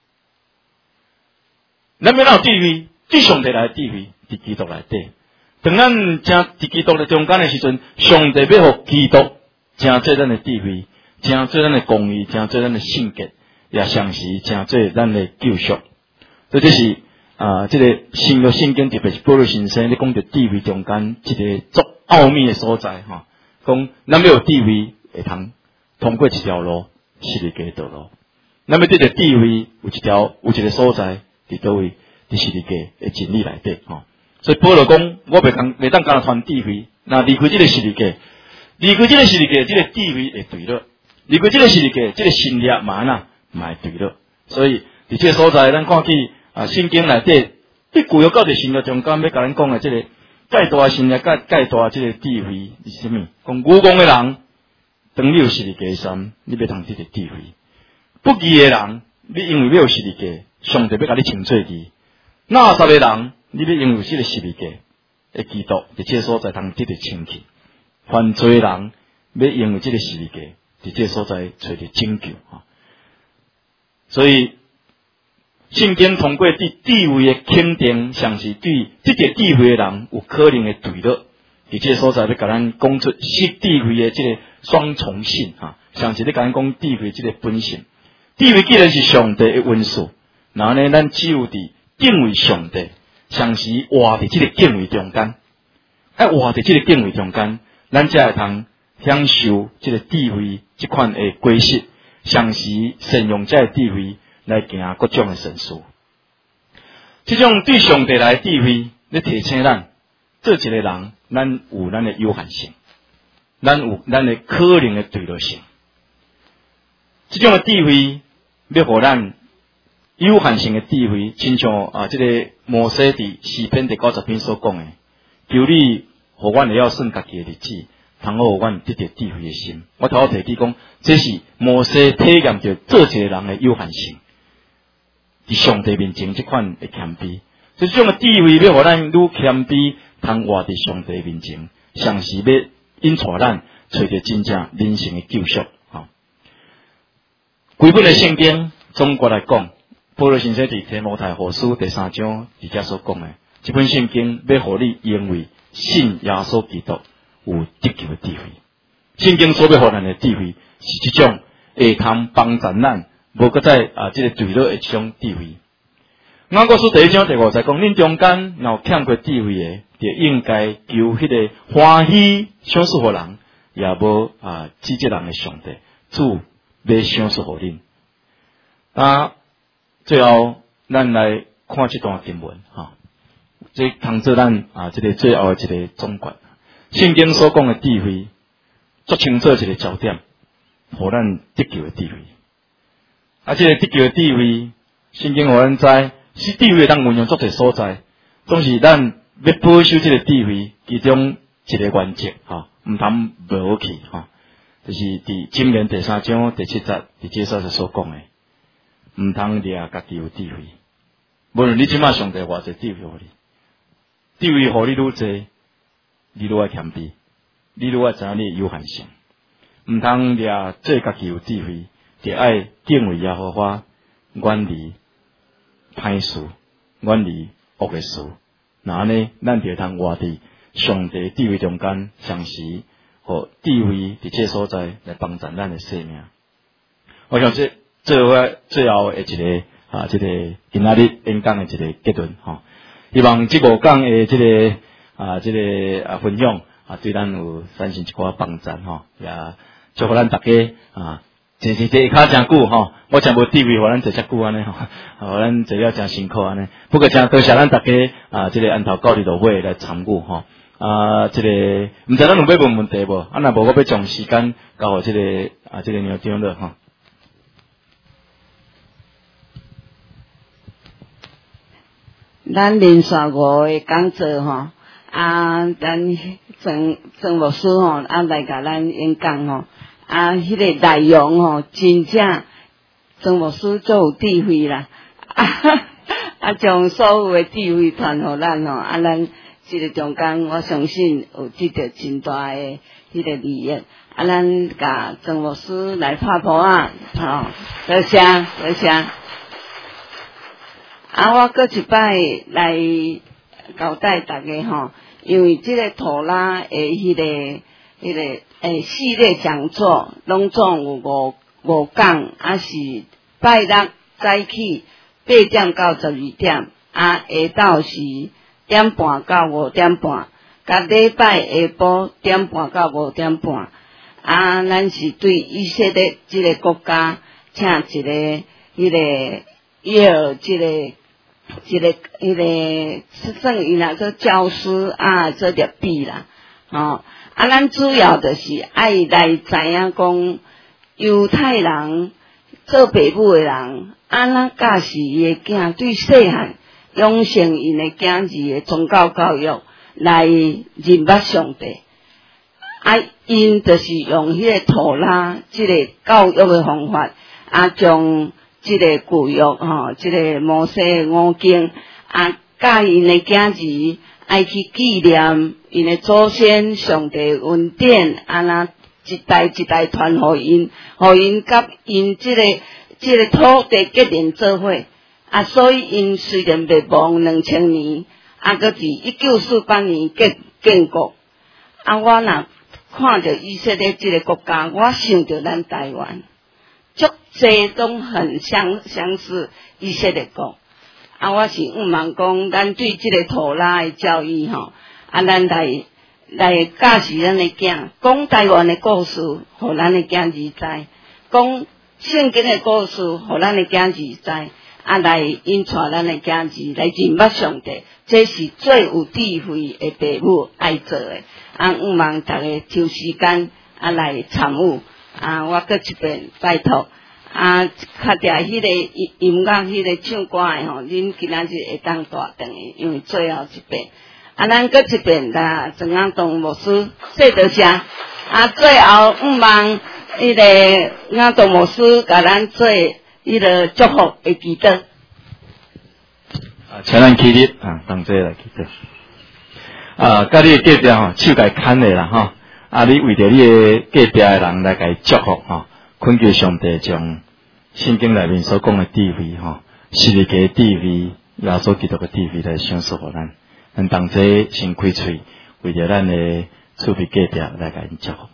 咱要哪有智慧？对上帝来的智慧，伫基督内底。当咱正伫基督的中间的时阵，上帝要互基督正做咱的智慧，正做咱的公义，正做咱的圣洁，也同时正做咱的救赎。所以这是这个新约圣经特别是保罗先生咧讲到智慧中间一个足奥秘的所在哈。讲咱要有智慧会通过一条路，十字架道路。咱要得到智慧有一个所在伫倒位？伫十字架的真理内底哈。所以保罗讲，我袂当干传智慧，那离开这个十字架，离开这个十字架，这个智慧会对了；离开这个十字架，这个信力嘛会对了。所以伫这个所在，咱看去圣经内底对旧约到伫新约中间要甲咱讲的这个介大信力、介大这个智慧是啥物？讲愚妄的人，当你有十字架上，你要通得到智慧；不义的人，你因为要有十字架，上帝要甲你清做义；那撒的人。你要因为这个十字架的基督，伫这个所在通得到清洁；犯罪人要因为这个十字架，伫这个所在找到拯救啊。所以圣经通过对智慧的肯定，像是对这个智慧的人有可能的对了。伫这个所在要甲咱讲出识智慧的这个双重性啊，像是咧甲咱讲智慧这个本性。智慧既然是上帝的恩赐，然后呢，咱只有伫敬畏上帝。常时活伫这个敬畏中间，活伫这个敬畏中间，咱才会通享受这个智慧这款的果实。常时善用这个智慧来行各种的善事。这种对上帝来的智慧，咧提醒咱做一个人，咱有咱的有限性，咱有咱的可能的对立性。 这种的智慧要互咱有限性的智慧，亲像这个摩西伫诗篇第90篇所讲的，求你互阮会晓算家己的日子，通好互阮得到智慧的心。我头提起讲，这是摩西体验着做一个人的有限性，伫上帝面前这款的谦卑。所以这种的智慧要互咱愈谦卑，通活伫上帝面前，上是要引带咱找到真正人生的救赎。规本的圣经总括来讲，保罗先生伫提摩太后书第3章伫遮所讲的，这本圣经要互你因为信耶稣基督有得救的智慧。圣经所要互咱的智慧是这种会通帮助咱，无搁再这个坠落的这种智慧。雅各书第1章第5节讲，恁中间若有欠缺智慧的，就应该求迄个欢喜赏赐互人，也无指责人的上帝，主要赏赐互恁。最后咱来看这段经文这通做咱这个最后的一个总结。圣经所讲的智慧，足清楚一个焦点，互咱得救的智慧。这个得救的智慧，圣经互咱知。是智慧当运用足侪所在，总是咱要保守这个智慧其中一个原则毋通无去就是伫箴言第3章第7节伫这所所讲的，毋通掠家己有智慧。无论你即马上帝偌侪智慧互你，智慧互你愈侪，你愈爱谦卑，你愈爱知影你有限性，毋通掠做家己有智慧，就爱敬畏耶和华，远离歹事，远离恶的事。那安尼，咱就通活伫上帝智慧中间，常时互智慧伫这所在来帮助咱的生命。我想最后的一个这个今仔日演讲的一个结论希望这5讲的这个分享对咱有产生一寡帮助也祝福咱大家坐卡真久我真无智慧，互咱坐遮久安尼互咱坐了真辛苦安尼。不过真多谢咱大家这个安头到日落尾来参与这个毋知咱有要问问题无？若无我要将时间交互这个这个牛长了咱连续5个讲座咱郑牧师来甲咱演讲迄个内容真正郑牧师足有智慧啦，将所有的智慧传互咱咱这个中间我相信有得到真大的迄个利益咱甲郑牧师来拍鼓多谢多谢。我搁一摆来交代大家因为这个图拉的迄个系列讲座拢总有5讲是拜六早起8点到12点下昼是1点半到5点半，甲礼拜下晡1点半到5点半咱是对以色列这个国家请一个算伊若做教师做入笔啦咱主要就是爱来知影讲犹太人做爸母的人怎教示伊的囝对细汉养成因的囝儿的宗教教育来认捌上帝因就是用迄个图拉这个教育的方法将这个旧约这个摩西5经教因的囝儿爱去纪念因的祖先上帝恩典一代一代传互因甲因这个土地结连做伙所以因虽然灭亡2000年搁伫1948年建国我若看着以色列这个国家，我想着咱台湾足侪都很相似以色列国我是望讲咱对这个图拉的教育咱来教示咱的囝，讲台湾的故事，互咱的囝儿知；讲圣经的故事，互咱的囝儿知。来引带咱的囝儿来认捌上帝，这是最有智慧的父母爱做的。望大家抽时间来参与。我搁一遍拜托啊，较定迄个音乐迄个唱歌诶吼，恁今仔日会当大顿诶，因为最后一遍。啊，咱搁一遍啦，郑安东牧师说着声。啊，最后望迄个安东牧师甲咱做迄个祝福诶祈祷。 请咱起立啊，同齐来祈祷。啊，甲你隔壁吼，手甲牵诶啦吼。啊，你为着你诶隔壁诶人来甲伊祝福吼，恳求上帝将圣经内面所讲诶智慧吼，十字架诶智慧、耶稣基督诶智慧来享受互咱。咱同齐先开喙，为着咱诶厝边隔壁来甲因祝福。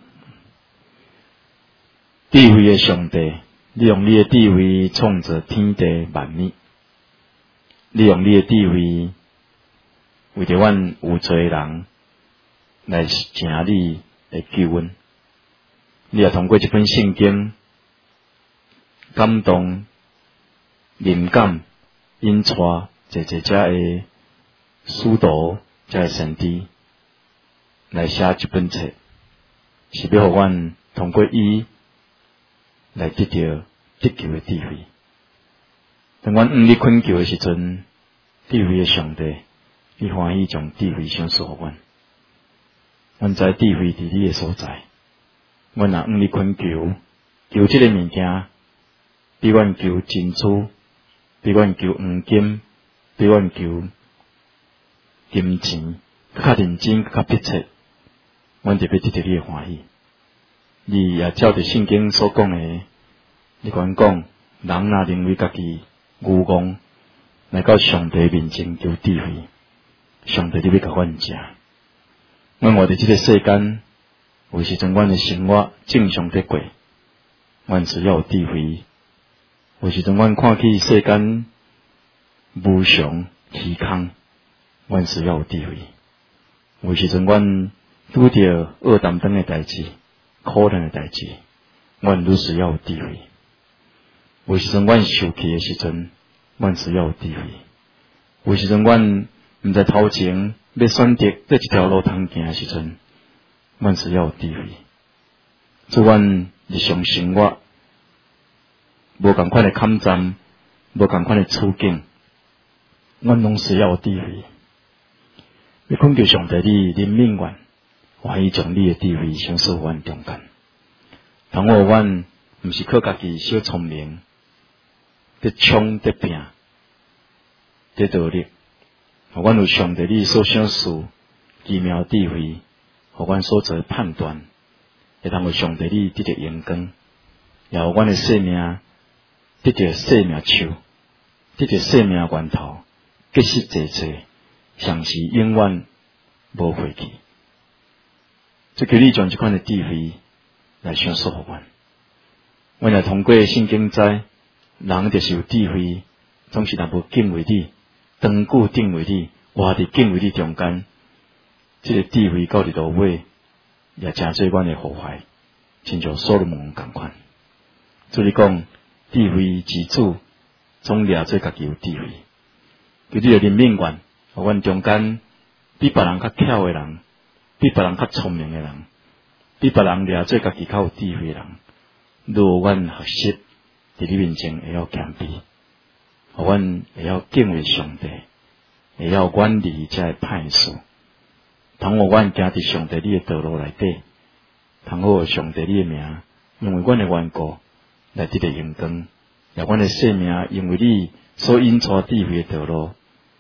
智慧诶上帝，你用你诶智慧创造天地万物，你用你诶智慧为着阮有罪人来行你诶救恩。你也通过这本圣经感动、灵感、引带这遮诶使徒、遮诶先知来写这本册，是要互阮通过伊来得到得救诶智慧。当阮你恳求诶时阵，智慧诶上帝，你欢喜将智慧赏赐互阮。阮知智慧伫你诶所在，阮若你恳求，求即个物件，比阮求珍珠，比阮求黄金，比阮求金钱，较认真，较迫切，阮就要得到你诶欢喜。你也照着圣经所讲诶，你甲阮讲，人若认为家己愚妄，来到上帝面前求智慧，上帝你要甲阮食。阮活伫即个世间，有时阵阮诶生活正常得过，阮需要有智慧。有时阵阮看起世间无常虚空，阮需要有智慧。有时阵阮拄着恶担当诶代志、苦难诶代志，阮愈需要有智慧。有时阵阮受气诶时阵，阮需要有智慧。有时阵阮毋知头前要选择这一条路通行诶时阵，阮需要有智慧。做阮日常生活无共款诶坎站，无共款诶处境，阮拢需要有智慧。要恳求上帝你怜悯阮，欢喜将你诶智慧赏赐阮中间。倘若阮毋是靠家己小聪明，得冲得拼，得道力，互阮有上帝你所赏赐奇妙智慧，互阮所做判断，会通有上帝你得到阳光，也互阮诶生命得到生命树，得到生命源头，结实济济，像是永远无废去。这求你将这款诶智慧来赏赐互阮。阮也通过圣经知，人就是有智慧，总是若无敬畏你，长久敬畏你，活伫敬畏你中间，这个智慧到伫落尾，也真做阮诶祸害，亲像所罗门共款。所以讲，智慧之主总掠做家己有智慧，求你着怜悯阮，互阮中间比别人较巧诶人，比别人较聪明诶人，比别人掠做家己较有智慧诶人，若阮学习伫你面前会晓谦卑，互阮会晓敬畏上帝，会晓远离遮诶歹事。倘若阮行伫上帝你诶道路内底，倘若上帝你诶名，因为阮诶缘故来得到阳光，也阮诶生命因为你所引带智慧诶道路，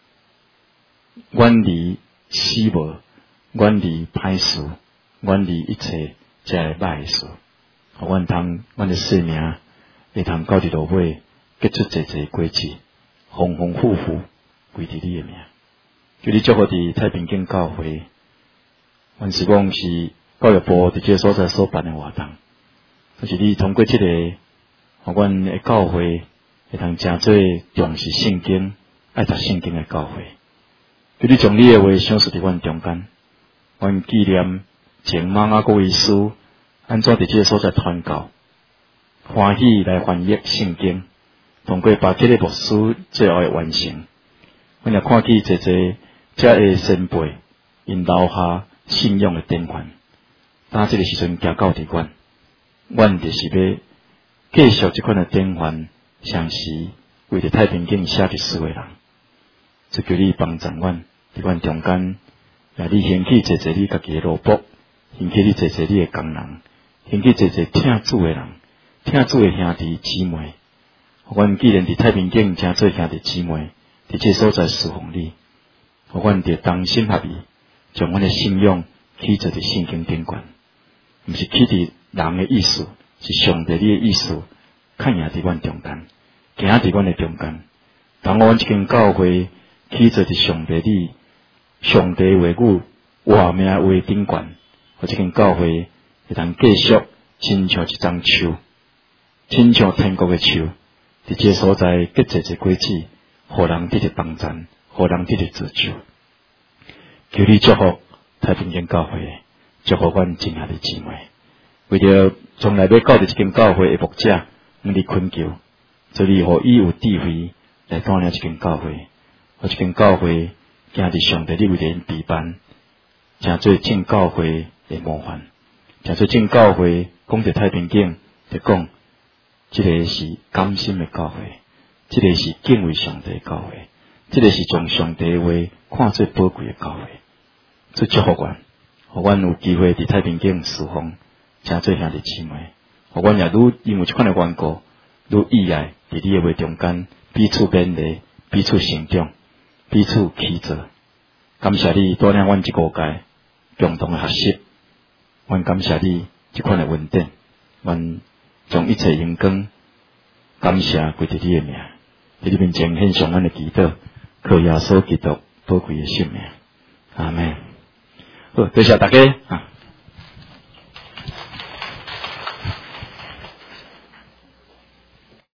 远离死亡，远离歹事，远离一切遮诶歹事，互阮通阮诶生命会通到伫落尾结出济济果子，丰丰富富归伫你诶名。求你祝福伫太平间教会，阮是讲是教育部伫这个所在所办诶活动，就是你通过这个，互阮诶教会会通真做重视圣经、爱读圣经诶教会。求你将你诶话赏赐伫阮中间，阮纪念前马雅各位师安怎伫这个所在传教，欢喜来翻译圣经，通过把这个牧师最后诶完成。阮也看见济济遮诶先辈因留下信仰诶典范，当这个时阵行到伫阮，阮就是要继续即款的典范，常时为着太平境写历史的人，就求你帮助阮，伫阮中间，你兴起坐坐你家己的萝卜，兴起你坐坐你的工人，兴起坐坐听主的人，听主的兄弟姊妹。阮既然伫太平境正做兄弟姊妹，伫这所在侍奉你，阮着同心合意，将阮的信仰起做伫圣经顶悬，毋是起伫人的意思，是上帝你的意思，看赢伫阮中间，行伫阮的中间。当阮一间教会起做伫上帝你上帝话语活命话顶悬，我即间教会会通继续亲像一张树，亲像天国的树。伫这所在结一个果子，互人得到帮助，互人得到自救。求你祝福太平间教会，祝福阮真兄弟姊妹。为着从来要到伫这间教会的牧者，阮伫恳求，所以互伊有智慧来带领这间教会，互这间教会行伫上帝你为着因陪伴，诚做正教会的模范，诚做正教会讲着太平间，就讲。这个是甘心的教会，这个是敬畏上帝的教会，这个是将上帝的话看作宝贵的教会。做祝福阮，互阮有机会伫太平境侍奉，诚做兄弟姊妹。互阮也愈因为这款的缘故，愈意爱伫你的话中间彼此勉励，彼此成长，彼此起造。感谢你带领阮这个界共同的学习，阮感谢你这款的稳定，阮。将一切荣光、感谢归伫你的名，伫你面前献上阮的祈祷，靠耶稣基督宝贵的性命，阿门。好，多谢大家啊。